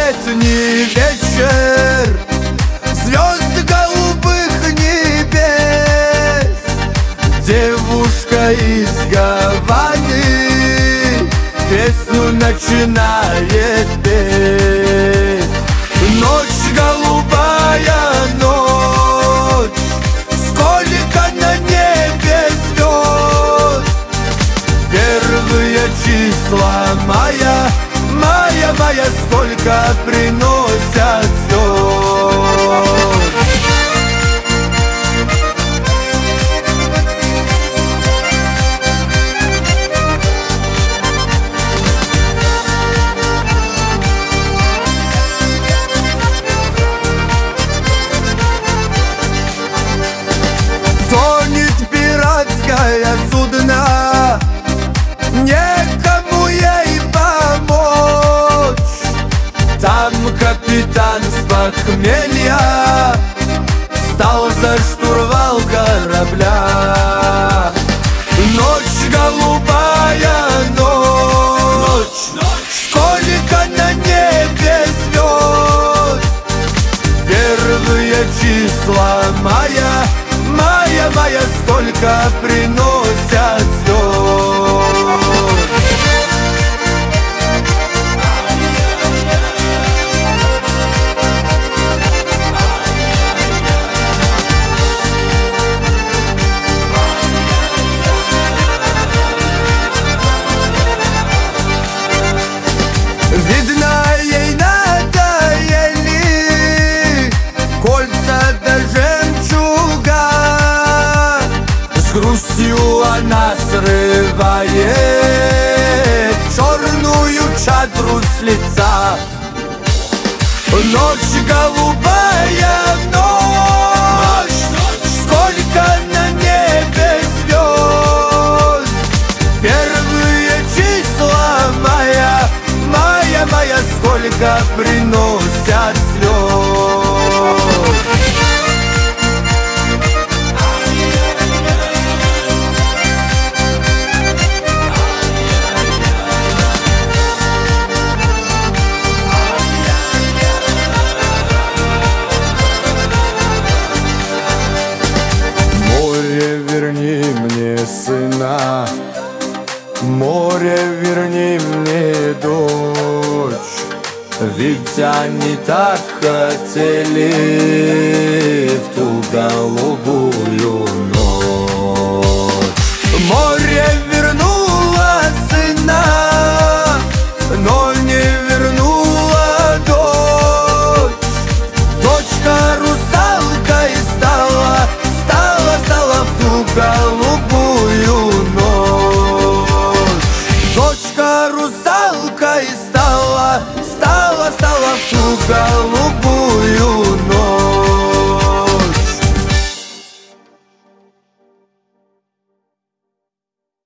летний вечер, звезды голубых небес. Девушка из Гаваны песню начинает петь. Ночь голубая, ночь, сколько на небе звезд. Первые числа мая, мая, мая, сколько приносят звезд. Тонет пиратское судно, некому ей помочь. Там капитан с похмелья встал за штурвал корабля. Ночь голубая, ночь, сколько на небе звезд. Первые числа мая, мая, мая, сколько приносят звезд. Видно, ей надоели кольца да жемчуга. С грустью она срывает черную чадру с лица. Ночь голубая, ночь, сколько на небе звезд. Первые числа мая, мая, мая, сколько приносят слез. Море, верни мне сына, море, верни мне дочь. Ведь они так хотели в ту голубую ночь. Море вернуло сына, но не вернула дочь. Дочка русалкой стала в ту голубую ночь. Дочка русалкой стала в ту голубую.